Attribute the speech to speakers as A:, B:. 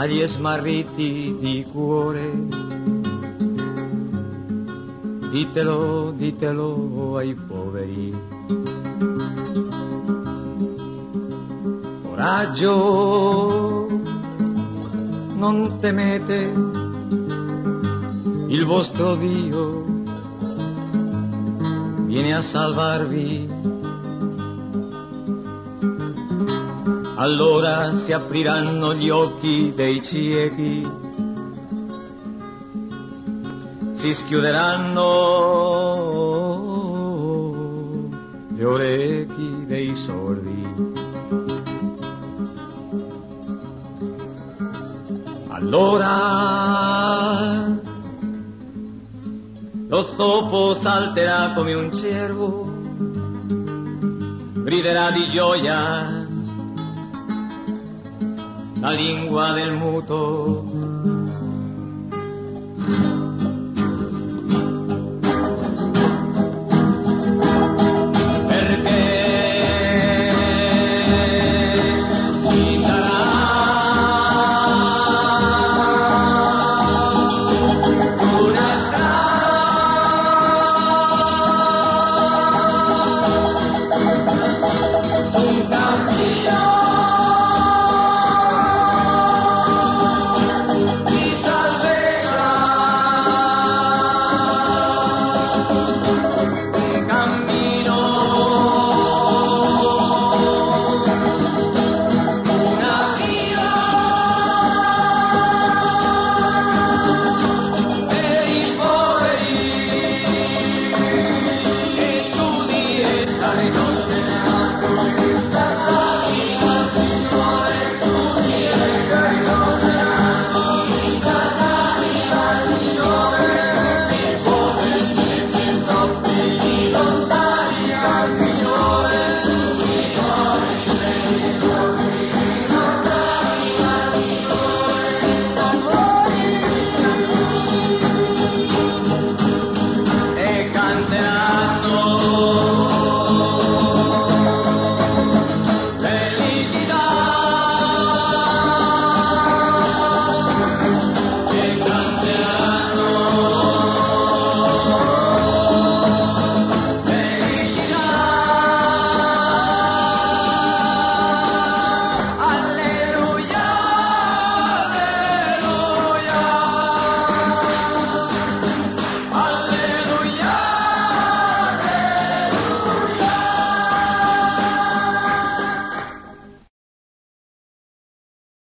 A: agli smarriti di cuore. Ditelo, ditelo ai poveri. Coraggio, non temete, il vostro Dio viene a salvarvi. Allora si apriranno gli occhi dei ciechi, si schiuderanno gli orecchi dei sordi. Allora lo topo salterà come un cervo, griderà di gioia la lingua del muto,